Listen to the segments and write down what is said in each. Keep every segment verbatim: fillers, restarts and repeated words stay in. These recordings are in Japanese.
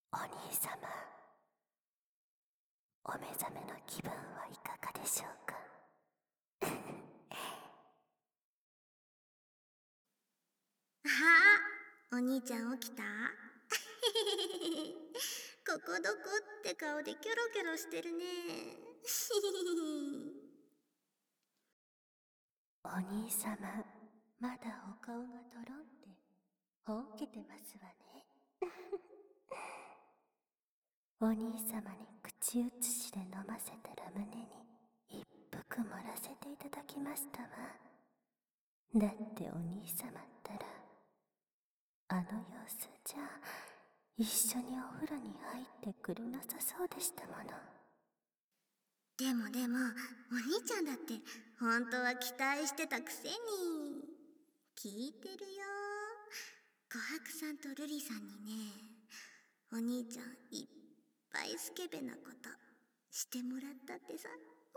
お兄様、お目覚めの気分はいかがでしょうか。 ああ、お兄ちゃん起きた？ここどこって顔でキョロキョロしてるね。 お兄様、まだお顔がとろんでほうけてますわね。お兄様に口移しで飲ませたラムネに一服盛らせていただきましたわ。だってお兄様ったらあの様子じゃ一緒にお風呂に入ってくれなさそうでしたもの。 でもでもお兄ちゃんだって本当は期待してたくせに。聞いてるよ、琥珀さんと瑠璃さんにね、お兄ちゃんいっぱいスケベなことしてもらったってさ。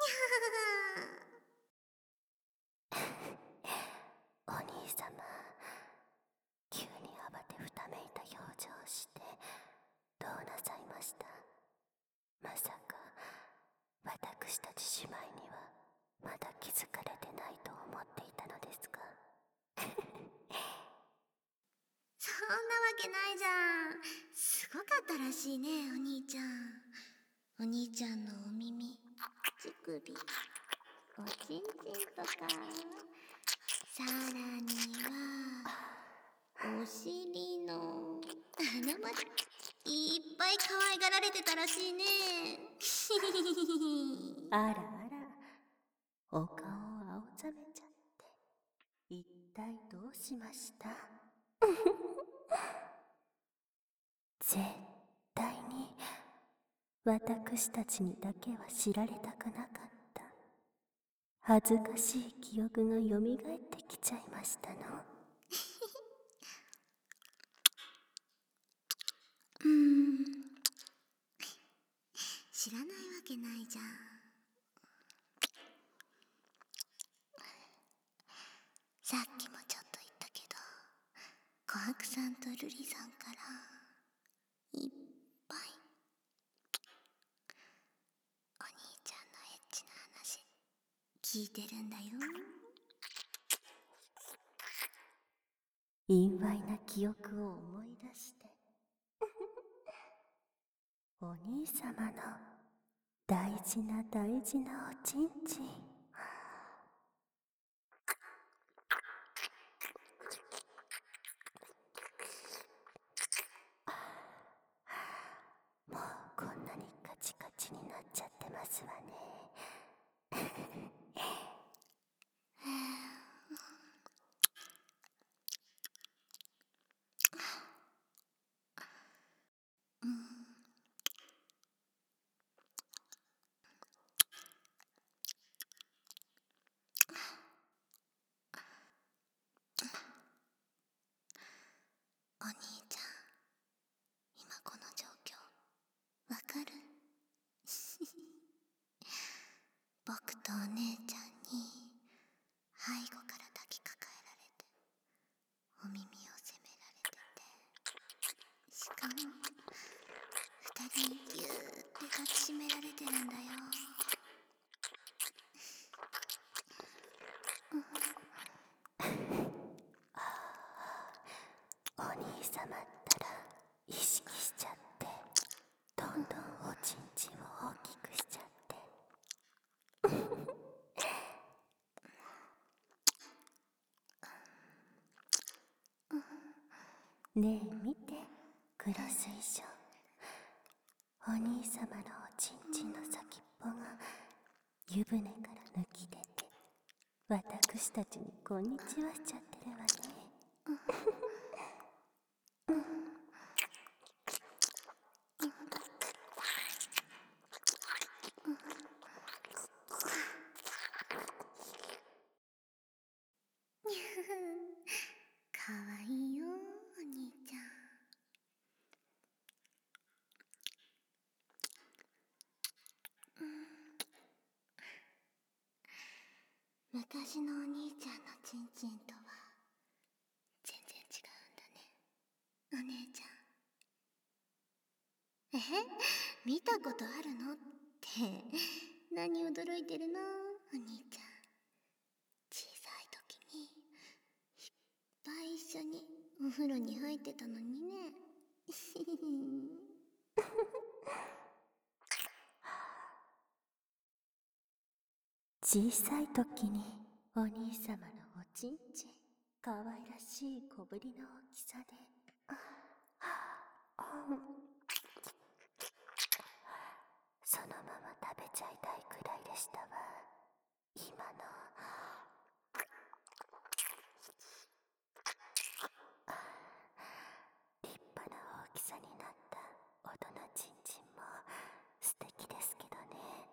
お兄様、急に慌てふためいた表情をしてどうなさいました？まさか私たち姉妹にはまだ気づかれてないと思っていたのですか？ そんなわけないじゃん。すごかったらしいね、お兄ちゃん。お兄ちゃんのお耳、乳首、おちんちんとか、さらにはお尻の穴までいっぱい可愛がられてたらしいね。 あらあら、お顔を青ざめちゃって一体どうしました？絶対に私たちにだけは知られたくなかった恥ずかしい記憶がよみがえってきちゃいましたの。 うーん、知らないわけないじゃん。さっきもちょっと言ったけど、琥珀さんと瑠璃さんからいっぱいお兄ちゃんのエッチな話聞いてるんだよ。 陰猥な記憶を思い出してお兄様の大事な大事なおちんちん、もうこんなにカチカチになっちゃってますわね。 お兄ちゃん、今この状況わかる？僕とお姉ちゃんに背後から抱きかかえられてお耳を責められてて、しかも二人にギューって抱きしめられてるんだよ。 お兄様ったら意識しちゃってどんどんおちんちんを大きくしちゃってねえ見て、黒水晶、お兄様のおちんちんの先っぽが湯船から抜き出て私たちにこんにちはしちゃってるわね。 かわいいよ、お兄ちゃん。昔のお兄ちゃんのちんちんとは全然違うんだね、お姉ちゃん。 見たことあるのって、何驚いてるのお兄ちゃん。小さい時にいっぱい一緒にお風呂に入ってたのにね。 小さい時にお兄様のおちんちん、かわいらしい小ぶりの大きさで、そのまま食べちゃいたいくらいでしたわ。今の立派な大きさになった大人ちんちんも素敵ですけどね。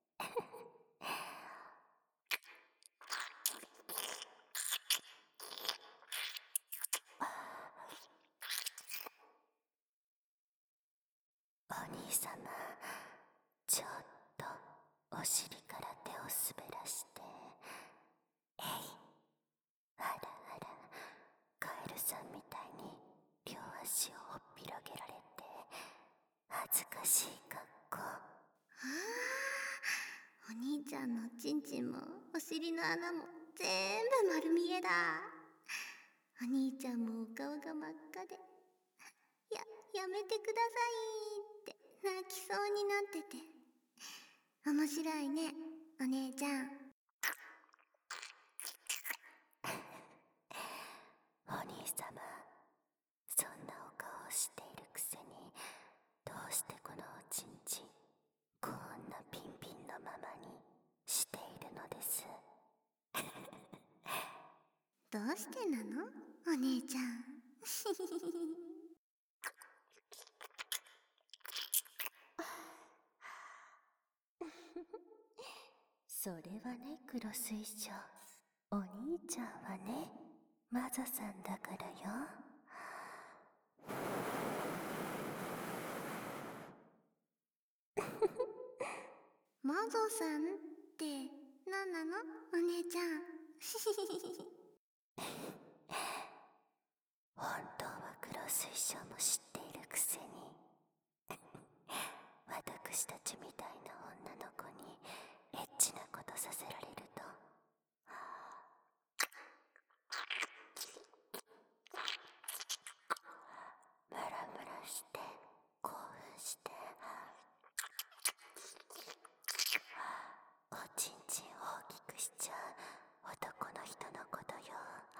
お兄様、ちょっとお尻から手を滑らして、えい、あらあら、カエルさんみたいに両足をほっぴろげられて恥ずかしい格好。 ああ、お兄ちゃんのおちんちんもお尻の穴も全部丸見えだ。お兄ちゃんもお顔が真っ赤で、や、やめてくださいって泣きそうになってて。面白いね、お姉ちゃん。 お兄様、そんなお顔をしているくせに、どうしてこのおちんちん、こんなピンピンのままにしているのです。 どうしてなのお姉ちゃん。 それはね、黒水晶、お兄ちゃんはね、マゾさんだからよ。 マゾさんって何なのお姉ちゃん。 本当は黒水晶も知っているくせに、私たちみたいな女の子にエッチなことさせられると、ムラムラして興奮して、おちんちん大きくしちゃう男の人のことよ。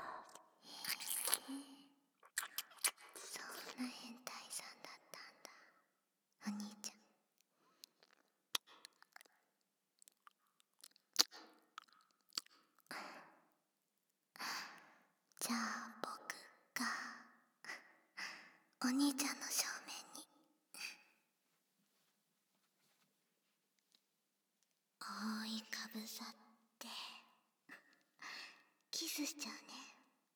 そんな変態さんだったんだ、お兄ちゃん。じゃあ僕がお兄ちゃんの正面に覆いかぶさってキスしちゃうね。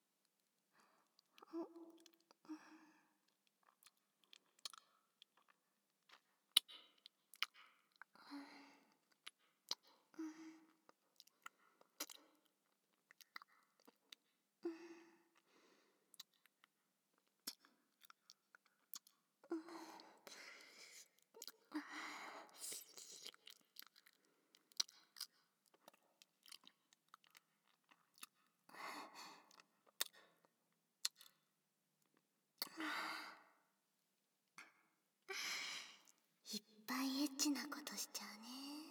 いっぱいエッチなことしちゃうね。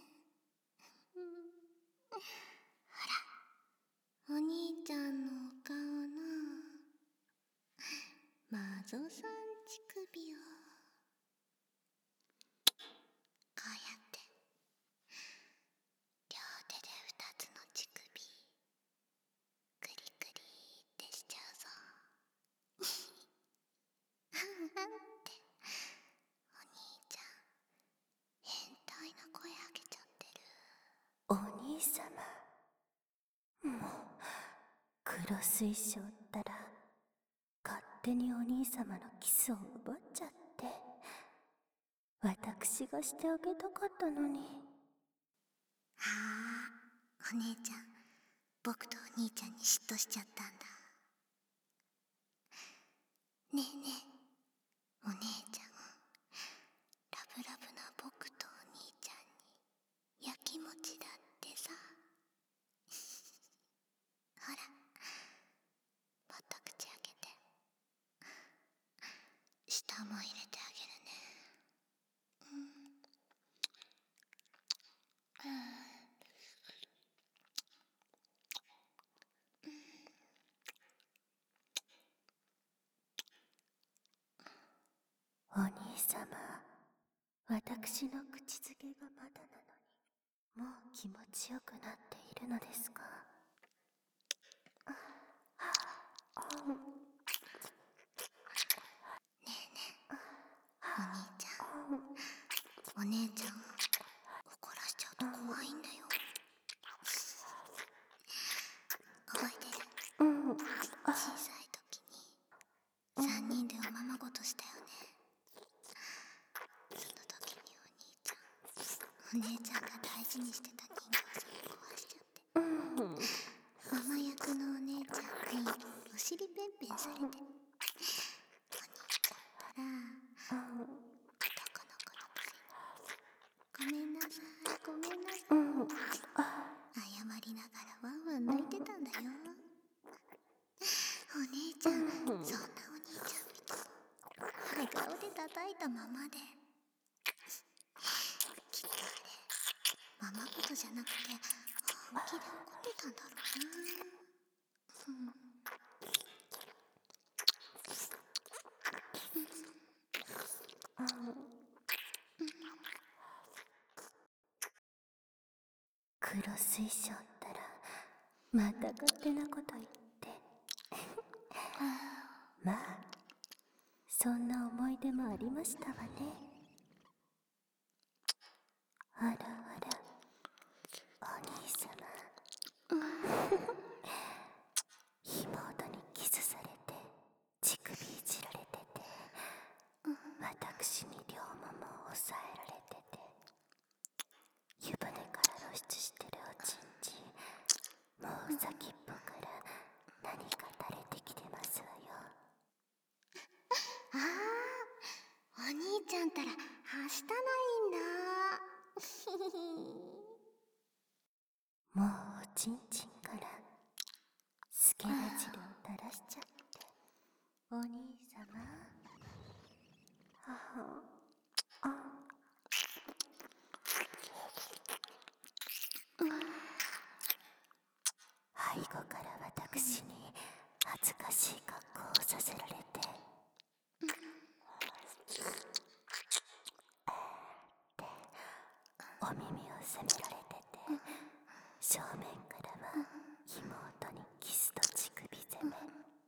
ほら、お兄ちゃんのお顔のマゾさん乳首をこうやって両手で二つの乳首クリクリってしちゃうぞ。ってお兄ちゃん変態な声あげちゃってる。 お兄様、もう黒水晶ったら勝手にお兄様のキスを奪っちゃって、私がしてあげたかったのに。 はあ、お姉ちゃん僕とお兄ちゃんに嫉妬しちゃったんだ。ねえねえ、お姉ちゃんラ茶も入れてあげるね。 お兄様、私の口づけがまだなのに、もう気持ちよくなっているのですか？ お兄ちゃん、お姉ちゃん怒らしちゃうと怖いんだよ。覚えてる？小さい時にさんにんでおままごとしたよね。その時にお兄ちゃんお姉ちゃんが大事にしてた人形さんを壊しちゃって、ママ役のお姉ちゃんにお尻ペンペンされて、お兄ちゃんから男の子のくせにごめんなさいごめんなさい謝りながらワンワン泣いてたんだよ。お姉ちゃん、そんなお兄ちゃん真顔で叩いたままで、きっとあれママことじゃなくて本気で怒ってたんだろうな。 黒水晶ったらまた勝手なこと言ってまあそんな思い出もありましたわね。あらあらお兄様妹にキスされて乳首いじられてて、私に両ももを押さえられてて、湯船から露出してるおちんちん、もう先っぽから何か垂れてきてますわよ。 ああ、お兄ちゃんたらはしたないんだ。 もうおちんちんからスケベ汁を垂らしちゃって、お兄様ああ背後から私に恥ずかしい格好をさせられて、お耳を責められてて、正面からは妹にキスと乳首攻め。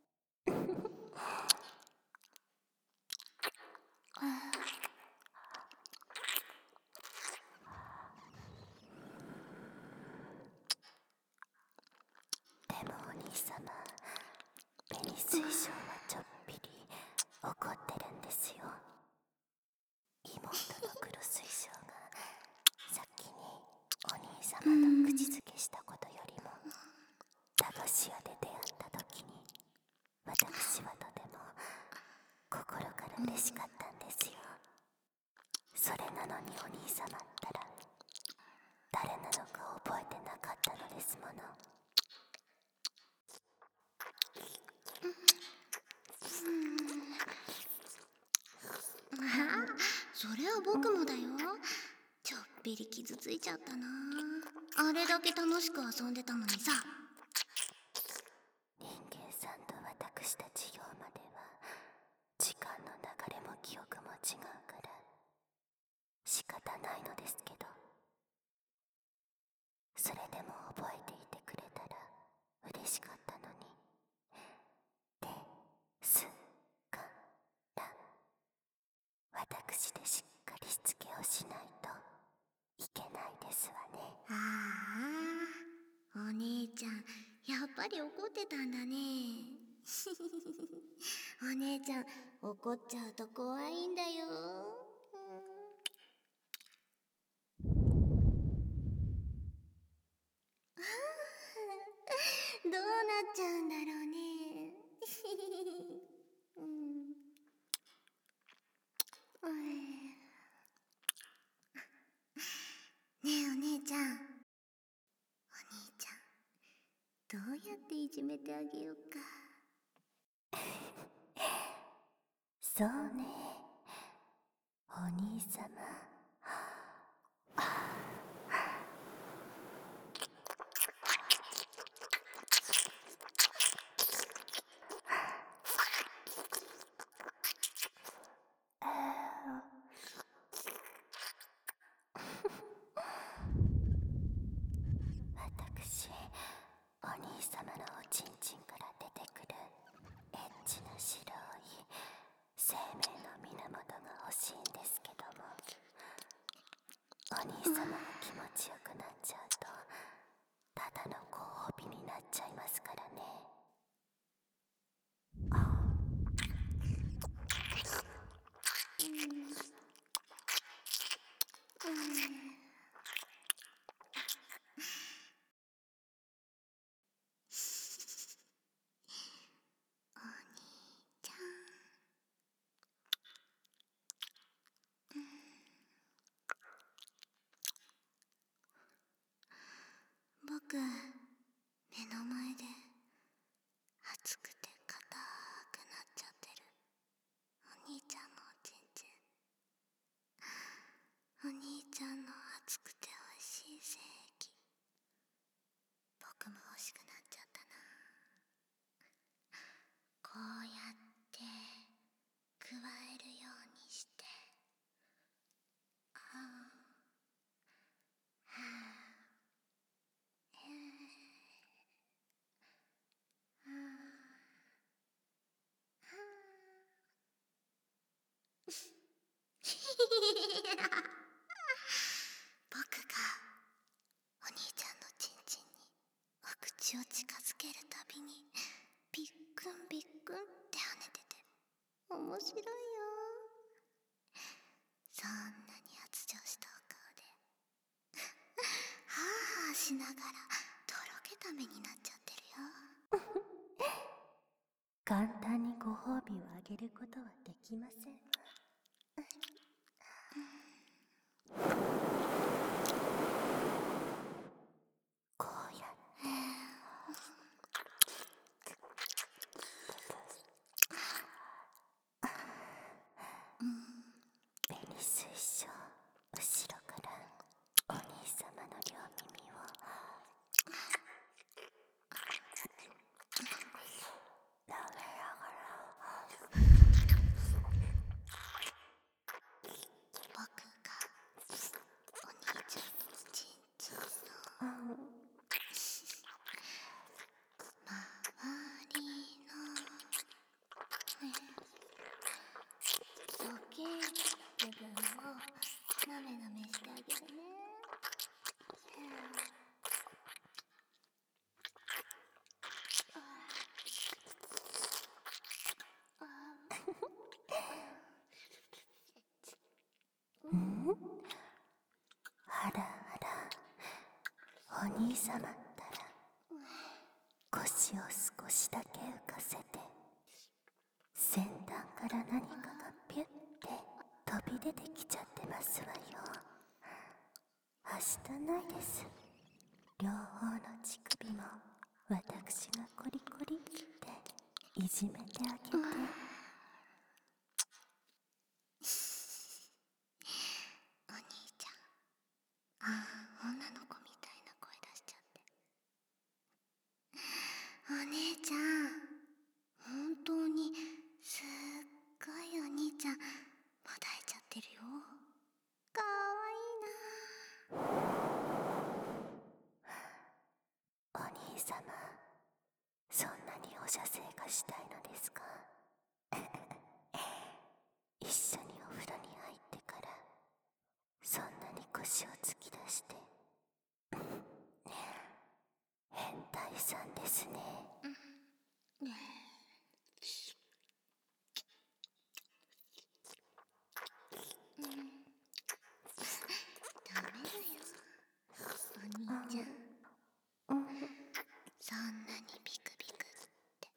でもお兄様、紅水晶はちょっぴり怒ってるんですよ。妹の黒水晶が先にお兄様と口づけしたことよりも、駄菓子屋で出会った時に私はとても心から嬉しかったんですよ。それなのにお兄様ったら誰なのか覚えてなかったのですもの。 ああ、それは僕もだよ。ちょっぴり傷ついちゃったな。あれだけ楽しく遊んでたのにさ。 人間さんと私たち用までは時間の流れも記憶も違うから仕方ないのですけど、それでも覚えていてくれたら嬉しかったのに。ですから私でしっかりしつけをしないといけないですわね。 ああ、お姉ちゃんやっぱり怒ってたんだね。お姉ちゃん怒っちゃうと怖いんだよ。どうなっちゃうんだろうね。うん、ねえお姉ちゃん、お兄ちゃんどうやっていじめてあげようか。 そうね、 お兄様。私、お兄様のおちんちんから出てくるエッチな白い生命の源が欲しいんですけども、お兄様が気持ちよくなっちゃうとただのご褒美になっちゃいますからね。 僕、目の前で熱くて硬くなっちゃってるお兄ちゃんのおちんちん。お兄ちゃんの熱くて美味しい精液、僕も欲しくなっちゃったな。こうやって加えるようにして、ああ、はあ、へえ、はあ、はあ僕がお兄ちゃんのチンチンにお口を近づけるたびにビックンビックンって跳ねてて面白いよ。そんなに発情したお顔でハーハーしながらとろけた目になっちゃってるよ。 簡単にご褒美をあげることはできません。こうやって紅水晶後ろからお兄様の両耳を舐めながら、 僕がお兄ちゃんのチンチンの周りの大きい部分をなめなめしてあげるね。 あらあら、お兄様ったら腰を少しだけ浮かせて、先端から何かがピュッて飛び出てきちゃってますわよ。はしたないです。両方の乳首も私がコリコリっていじめてあげて、 お兄ちゃん、ああ、女の子みたいな声出しちゃって。お姉ちゃん、本当にすっごいお兄ちゃんもだえちゃってるよ。かわいいな。 お兄様、そんなにお射精がしたいのですか？一緒にお風呂に入ってからそんなに腰を突き出して変態さんですね。 ダメだよ、お兄ちゃん。そんなにビクビクって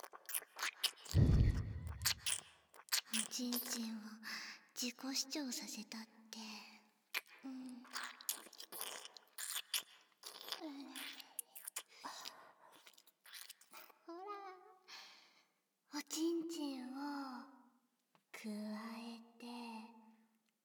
おちんちんを自己主張させたって、うん、うん、ほら、おちんちんをくわえて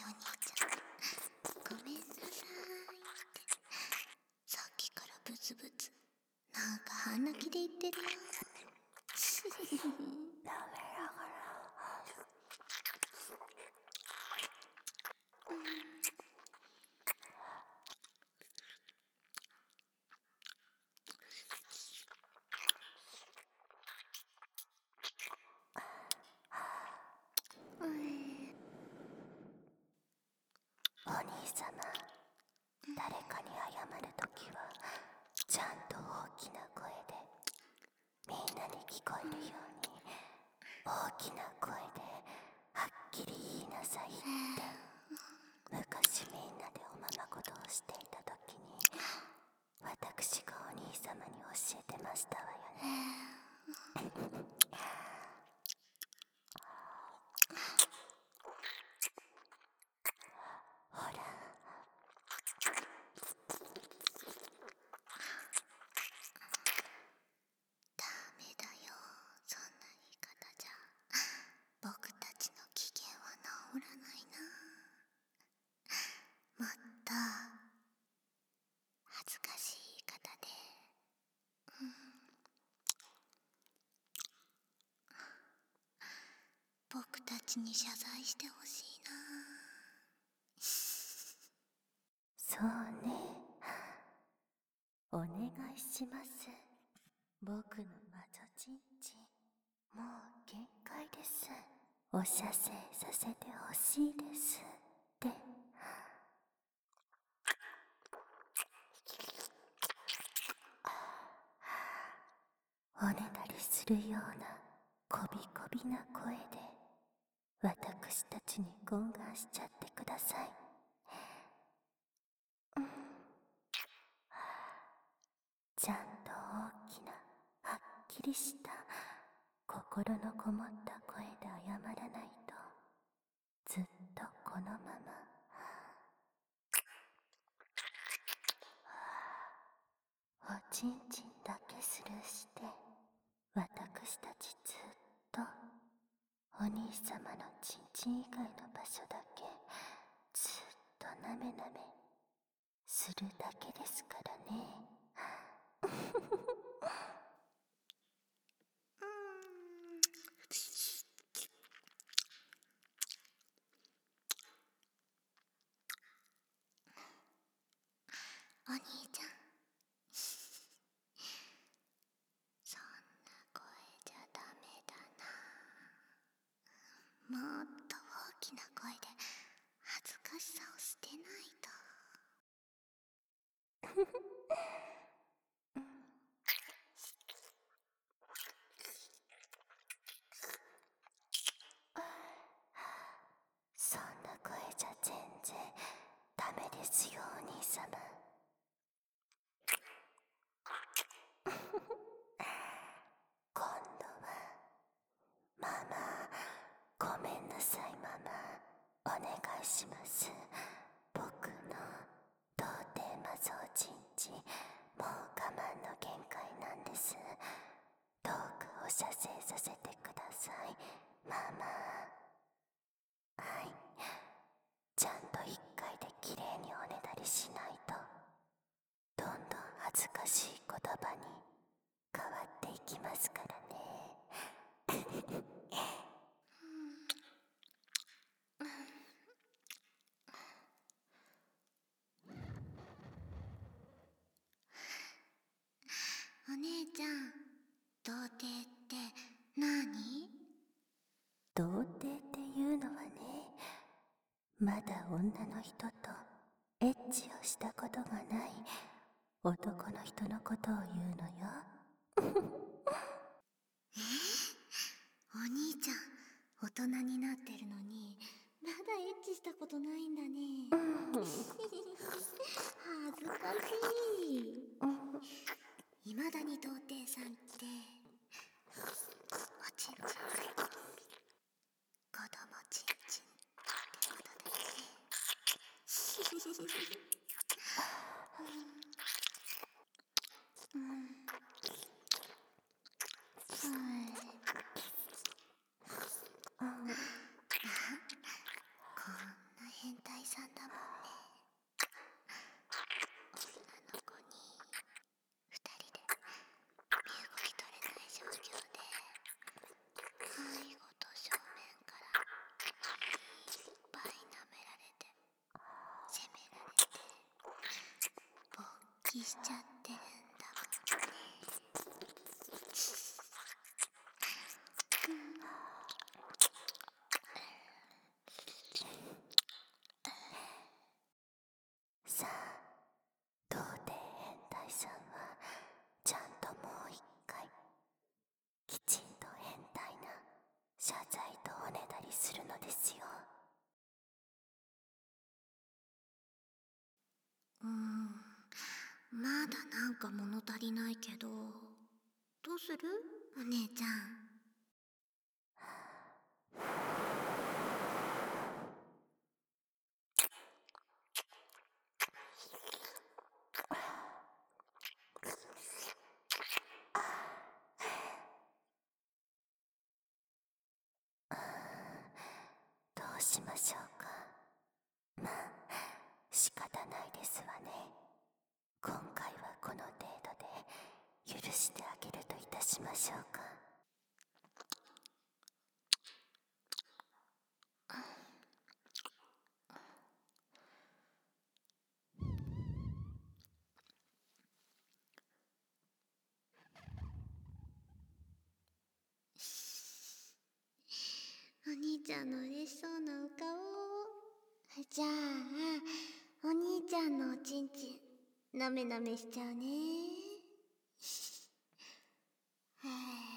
お兄ちゃん。ごめんなさい。さっきからブツブツなんか半泣きで言ってるよ。 お兄様、誰かに謝るときはちゃんと大きな声でみんなに聞こえるように大きな声ではっきり言いなさいって昔みんなでおままごとをしていたときに私がお兄様に教えてましたわよね。ほら、 ダメだよ、そんな言い方じゃ僕たちの機嫌は治らないな。もっと恥ずかしい言い方で、うん、僕たちに謝罪してほしいな。 そうね、お願いします。僕の魔女ちんちん、もう限界です。お射精させてほしいですって。おねだりするようなこびこびな声で私たちに懇願しちゃってください。うん、ちゃんと大きなはっきりした心のこもった声で謝らないとずっとこのままおちんちんだけスルーして私たちずっとお兄様のちんちん以外の場所だけずっとなめなめするだけですからね。 お兄ちゃん、そんな声じゃダメだな。もっと大きな声で恥ずかしさを捨てないと。 そんな声じゃ全然ダメですよ、お兄様。今度はママ、ごめんなさいママ、お願いします。僕の童貞魔像ちんちん、もう我慢の限界なんです。どうかお射精させてくださいママ。はい、ちゃんと一回できれいにおねだりしないとどんどん恥ずかしい言葉に変わっていきますからね。 お姉ちゃん、童貞って何？ 童貞っていうのはね、まだ女の人とエッチをしたことがない男の人のことを言うのよ。 えー、お兄ちゃん、大人になってるのにまだエッチしたことないんだね。恥ずかしい。いまだに童貞さんっておちんちん、子供ちんちんってことだよね。うん、はい。あ、こんな変きしちゃってるんだもんね。 さあ、童貞変態さんはちゃんともう一回きちんと変態な謝罪とおねだりするのですよ。 うーん、まだなんか物足りないけど、どうする？お姉ちゃん。 どうしましょうか。まあ仕方ないですわね。今回はこの程度で許してあげるといたしましょうか。 お兄ちゃんの嬉しそうなお顔。じゃあ、お兄ちゃんのおちんちん、なめなめしちゃうね。は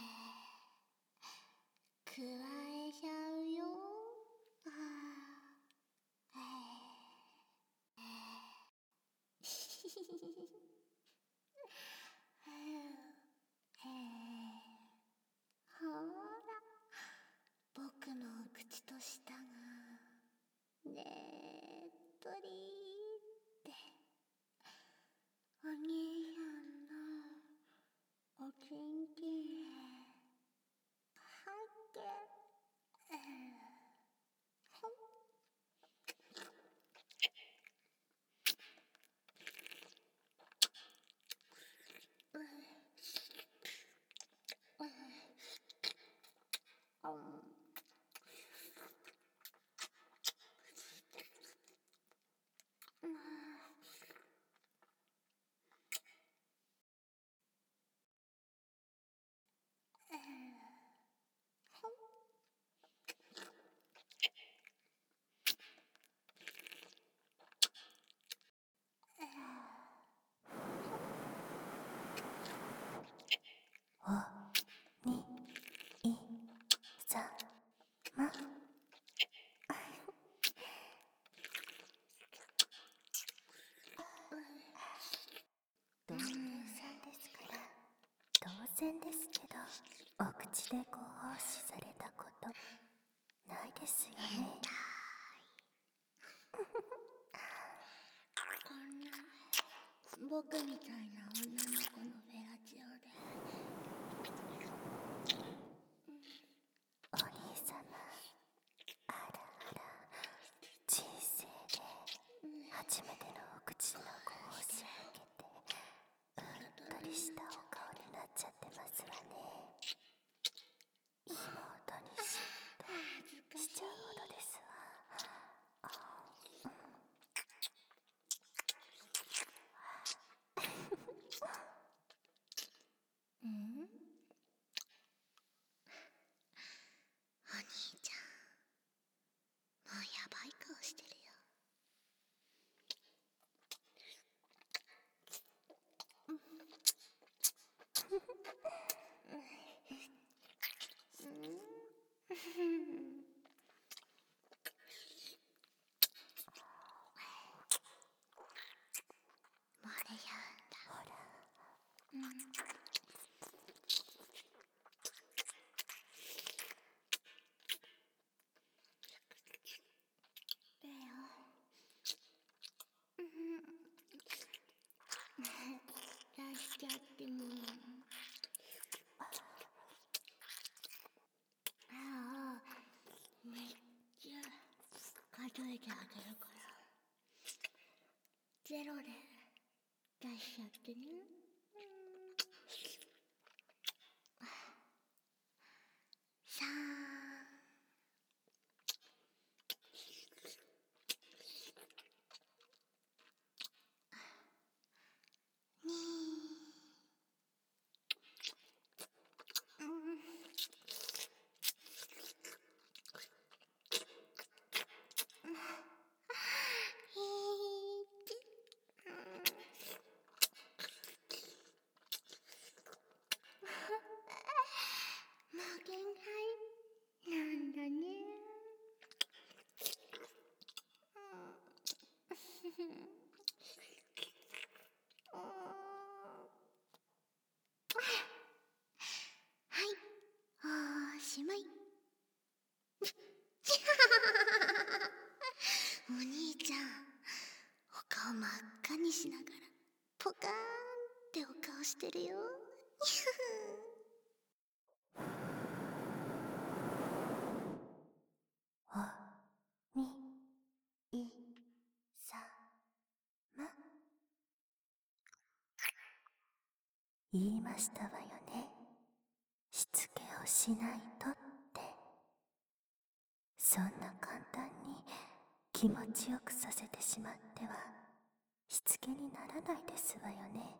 ぁ、くわえちゃうよ。はぁ、はぁ、ひひひひひ。はぁ、ほら、僕の口と舌がねっとりって、お兄さんのおちんちんへ入って、ほん。あん。 お、に、い、さ、ま。童貞さんですから当然ですけど、お口でご奉仕されたことないですよね。 こんな僕みたいな女の子のフェラチオで、 お兄様、あらあら、人生で初めてのお口のご奉仕を受けてうっとりしたお顔になっちゃってますわね。妹に嫉妬しちゃうほどですわ。 うん？お兄ちゃん、もうやばい顔してるよ。漏れちゃうんだ。 ほら、 うん。だよ。うん。出しちゃっても。ああ、めっちゃ数えてあげるから。ゼロで出しちゃってね。さん。 はい、おしまい。お兄ちゃん、お顔真っ赤にしながらポカーンってお顔してるよ。 おにいさま、言いましたわよね。しつけをしないとって。そんな簡単に気持ちよくさせてしまってはしつけにならないですわよね。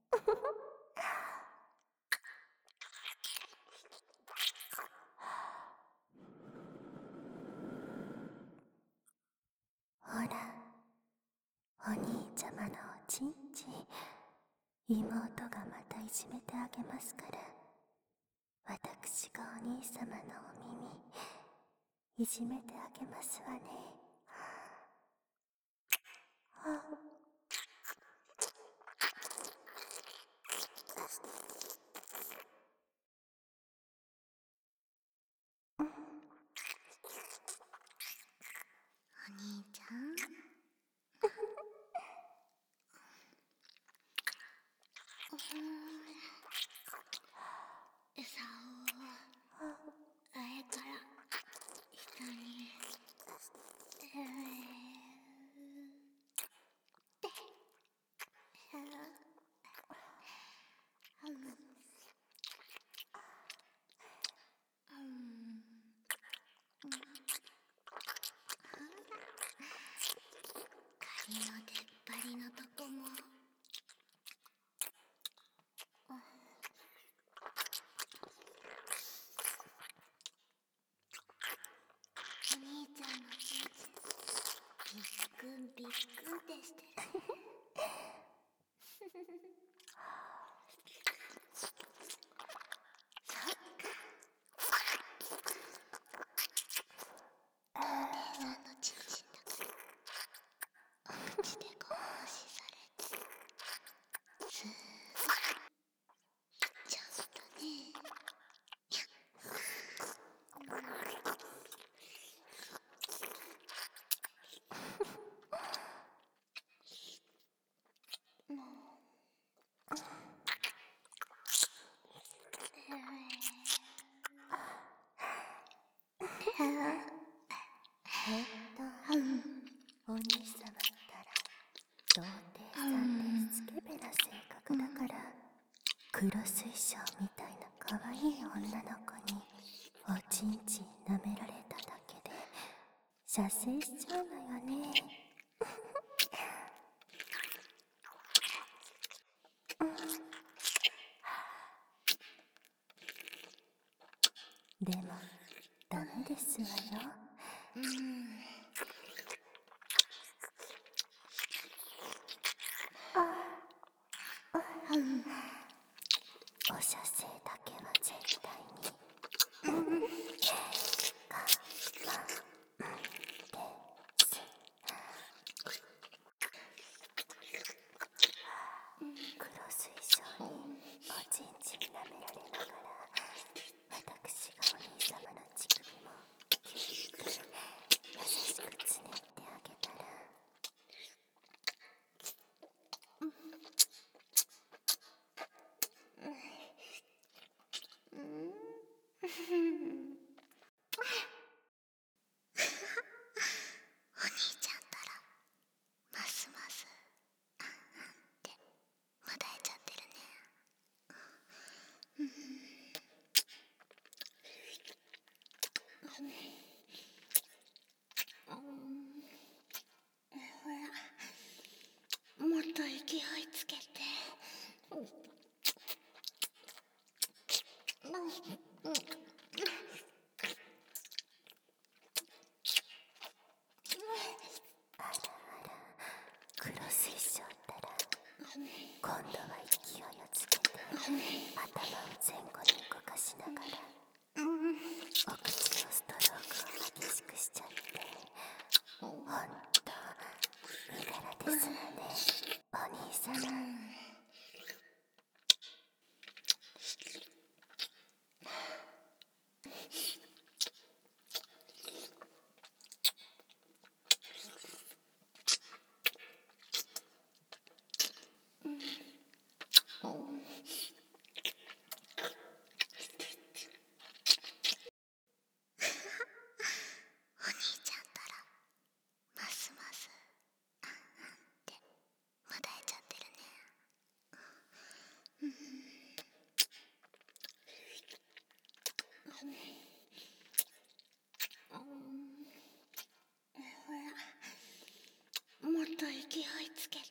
ほら、お兄ちゃまのおちんちん、妹がまたいじめてあげますから、私がお兄様のお耳いじめてあげますわね。あ、 お兄ちゃん、餌を上から下にえーってえーうんうん仮の出っ張りのとこもお兄ちゃんのちんちんびっくんびっくんってしてる。お姉さんのちんちんだからおうちでご奉仕されてすぐ行っちゃったね。もうえっと、お兄様ったら童貞さんでスケベな性格だから、黒水晶みたいな可愛い女の子におちんちん舐められただけで射精しちゃうのよね。でもダメですわよ。お射精だけは絶対に我慢です。黒水晶におちんちん舐められながら、私がお兄様の乳首もぎゅっと優しくつねってあげたら、 お兄ちゃんたらますますあんあんってもだえちゃってるね。ほら、もっと勢いつけて。 黒水晶ったら今度は勢いをつけて頭を前後に動かしながらお口のストロークを激しくしちゃって、ほんと身柄ですわね、お兄様。 お兄ちゃんったらますますあんあんってまだえちゃってるね。ほら、もっと勢いつけて。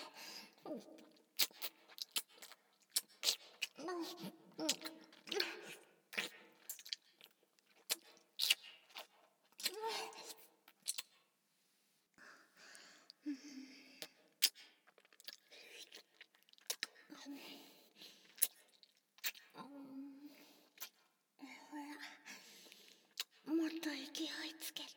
ほら、もっと勢いつけて。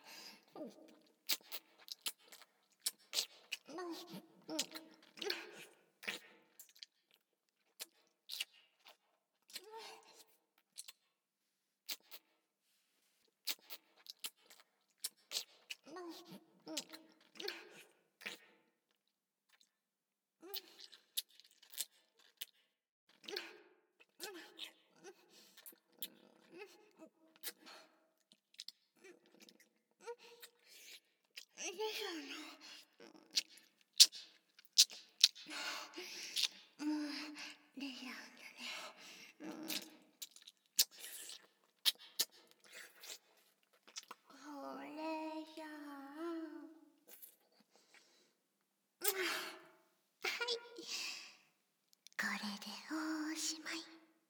もうレイランだね。これじゃあ、はいこれでおしまい。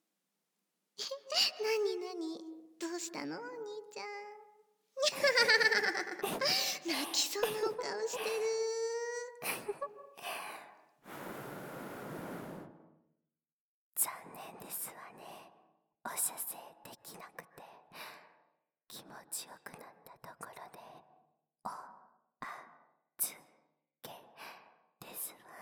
なになにどうしたのお兄ちゃん。泣きそうなお顔してる。 残念ですわね、お射精できなくて。気持ちよくなったところでおあずけですわ。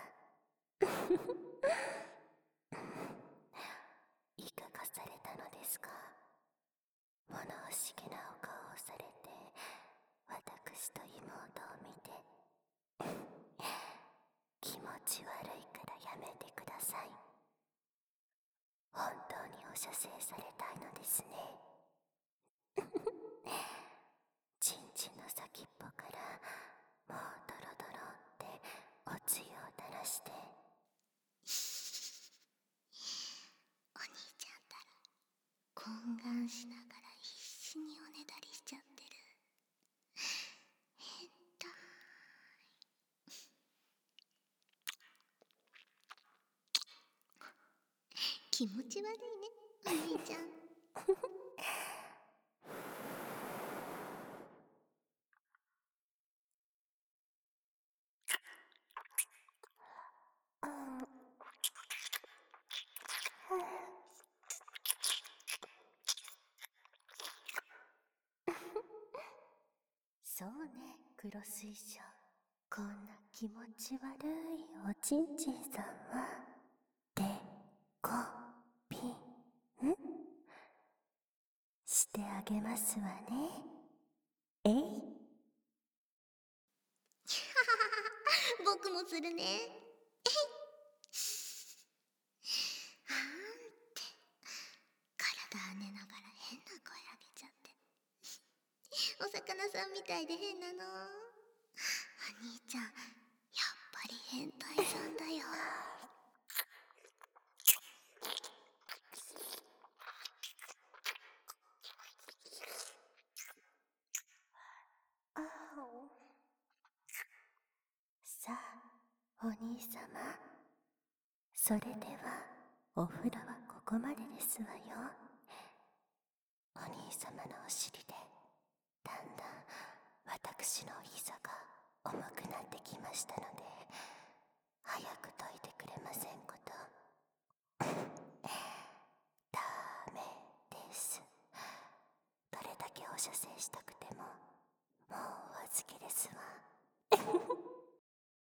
いかがされたのですか。物欲しげなお顔をされて、私と妹を見て気持ち悪いからやめてください。本当にお射精されたいのですね。ちんちんの先っぽからもうドロドロっておつゆを垂らして。 お兄ちゃんったら懇願しながら必死におねだりしちゃってる。変態。気持ち悪いねお兄ちゃん。 そうね、黒水晶。こんな気持ち悪いおちんちんさんはでこぴんしてあげますわね。えい。 僕もするね。えい。あんって体跳ねながら変な声あげちゃって。お魚さんみたいで変なの。お兄ちゃんやっぱり変態さんだよ。 あお。さあ、お兄様。それでは、お風呂はここまでですわよ。お兄様のお尻で、だんだん私のお膝が重くなってきましたので、早く解いてくれませんこと。ダメです。どれだけお射精したくても、もうお預けですわ。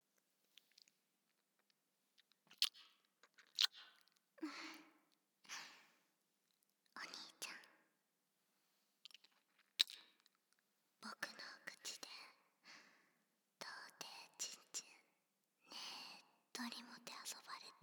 人もて遊ばれて、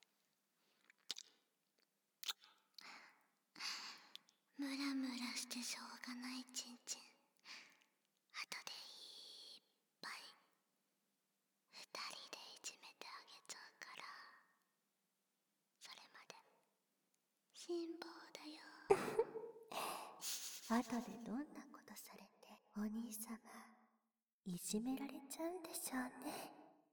ムラムラしてしょうがないちんちん、後でいっぱい二人でいじめてあげちゃうから、それまで辛抱だよ。 後でどんなことされてお兄様いじめられちゃうんでしょうね。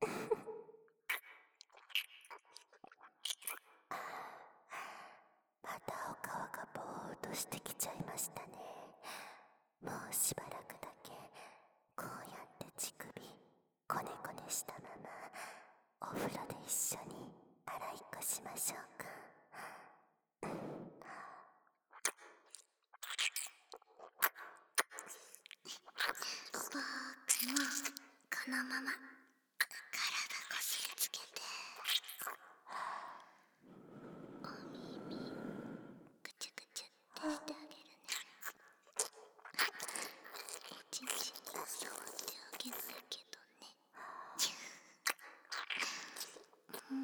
またお顔がぼーっとしてきちゃいましたね。もうしばらくだけこうやって乳首コネコネしたままお風呂で一緒に洗いっこしましょうか。 僕もこのまま体こすりつけて、お耳ぐちゅぐちゅってしてあげるね。一日に触ってあげないけどね。うん。